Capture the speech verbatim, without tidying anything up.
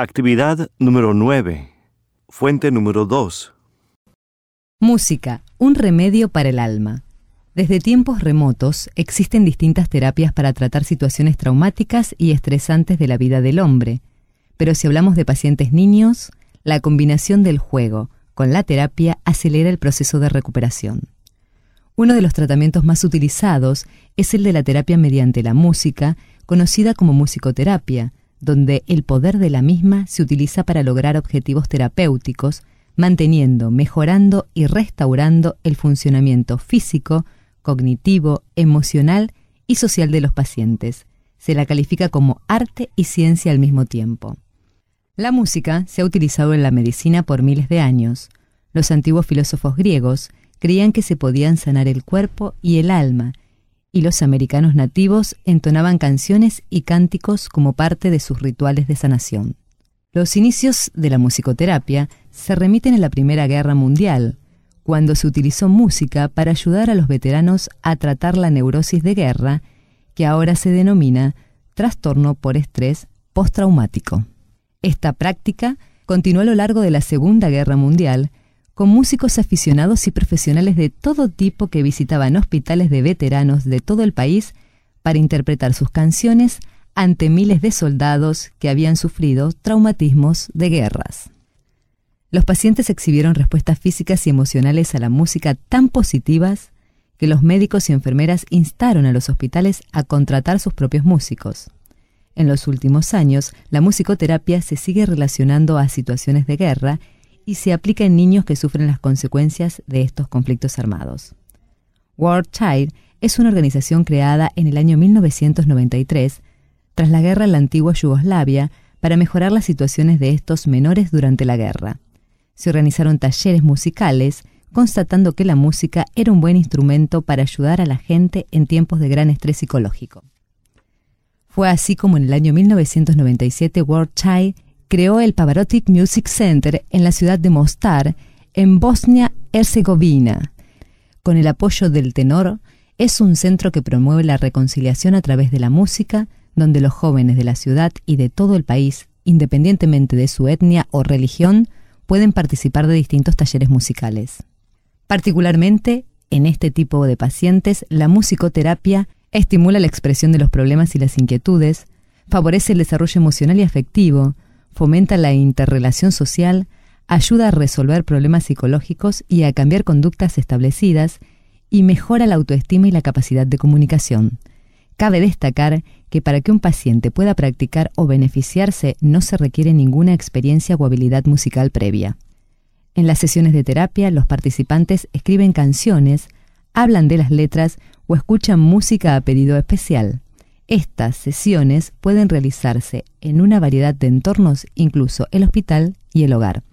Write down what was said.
Actividad número nueve. Fuente número dos. Música, un remedio para el alma. Desde tiempos remotos existen distintas terapias para tratar situaciones traumáticas y estresantes de la vida del hombre. Pero si hablamos de pacientes niños, la combinación del juego con la terapia acelera el proceso de recuperación. Uno de los tratamientos más utilizados es el de la terapia mediante la música, conocida como musicoterapia, donde el poder de la misma se utiliza para lograr objetivos terapéuticos, manteniendo, mejorando y restaurando el funcionamiento físico, cognitivo, emocional y social de los pacientes. Se la califica como arte y ciencia al mismo tiempo. La música se ha utilizado en la medicina por miles de años. Los antiguos filósofos griegos creían que se podían sanar el cuerpo y el alma, y los americanos nativos entonaban canciones y cánticos como parte de sus rituales de sanación. Los inicios de la musicoterapia se remiten a la Primera Guerra Mundial, cuando se utilizó música para ayudar a los veteranos a tratar la neurosis de guerra, que ahora se denomina trastorno por estrés postraumático. Esta práctica continuó a lo largo de la Segunda Guerra Mundial, con músicos aficionados y profesionales de todo tipo que visitaban hospitales de veteranos de todo el país para interpretar sus canciones ante miles de soldados que habían sufrido traumatismos de guerras. Los pacientes exhibieron respuestas físicas y emocionales a la música tan positivas que los médicos y enfermeras instaron a los hospitales a contratar sus propios músicos. En los últimos años, la musicoterapia se sigue relacionando a situaciones de guerra y se aplica en niños que sufren las consecuencias de estos conflictos armados. World Child es una organización creada en el año mil novecientos noventa y tres, tras la guerra en la antigua Yugoslavia, para mejorar las situaciones de estos menores durante la guerra. Se organizaron talleres musicales, constatando que la música era un buen instrumento para ayudar a la gente en tiempos de gran estrés psicológico. Fue así como en el año mil novecientos noventa y siete World Child creó el Pavarotti Music Center en la ciudad de Mostar, en Bosnia-Herzegovina. Con el apoyo del tenor, es un centro que promueve la reconciliación a través de la música, donde los jóvenes de la ciudad y de todo el país, independientemente de su etnia o religión, pueden participar de distintos talleres musicales. Particularmente, en este tipo de pacientes, la musicoterapia estimula la expresión de los problemas y las inquietudes, favorece el desarrollo emocional y afectivo, fomenta la interrelación social, ayuda a resolver problemas psicológicos y a cambiar conductas establecidas y mejora la autoestima y la capacidad de comunicación. Cabe destacar que para que un paciente pueda practicar o beneficiarse no se requiere ninguna experiencia o habilidad musical previa. En las sesiones de terapia, los participantes escriben canciones, hablan de las letras o escuchan música a pedido especial. Estas sesiones pueden realizarse en una variedad de entornos, incluso el hospital y el hogar.